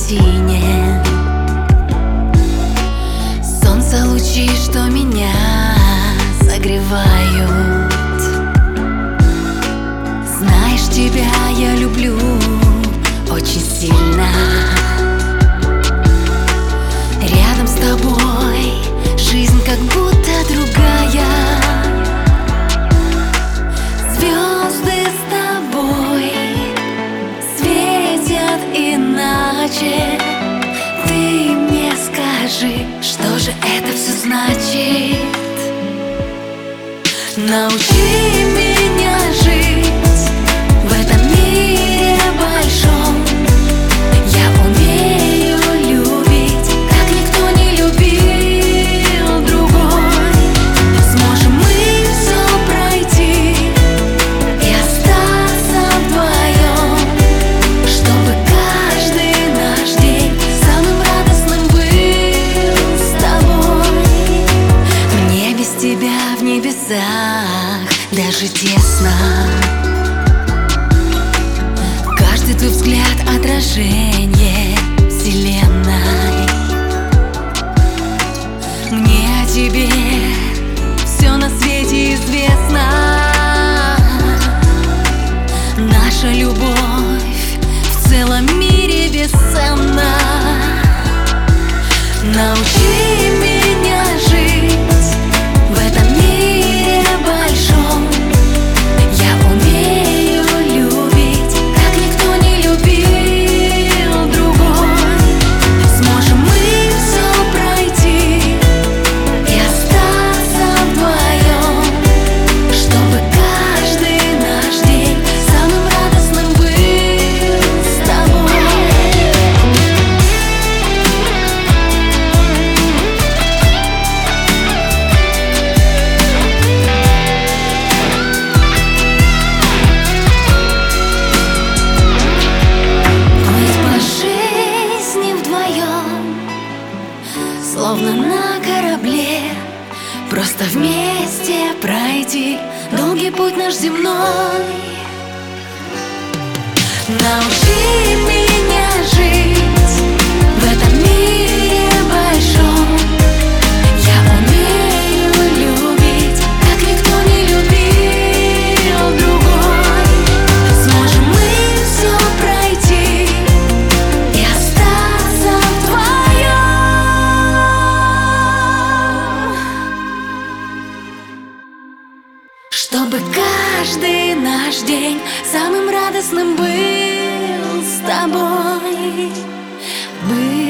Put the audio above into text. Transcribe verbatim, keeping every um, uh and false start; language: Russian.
паутине. Солнце лучи, что меня согревают. Знаешь, тебя я люблю очень сильно. Рядом с тобой жизнь как будто другая. Звезды с тобой светят иначе. Ты мне скажи, что же это все значит? Научи меня жить в этом мире большом. Я умею любить, как никто не любил другой. Сможем мы все пройти и остаться вдвоем, чтобы каждый наш день самым радостным был с тобой. Мне без тебя в небесах даже тесно. Каждый твой взгляд — отражение вселенной. Мне о тебе все на свете известно. Наша любовь в целом мире бесценна. Научи меня жить в этом мире большом. Я умею любить, как никто не любил другой. Сможем мы все пройти и остаться вдвоем, чтобы каждый наш день самым радостным был с тобой. Словно на корабле, просто вместе пройти долгий путь наш земной. Научи меня жить в этом мире большом. Я умею любить, как никто не любил другой. Сможем мы все пройти и остаться вдвоем, чтобы каждый наш день самым радостным был с тобой. Был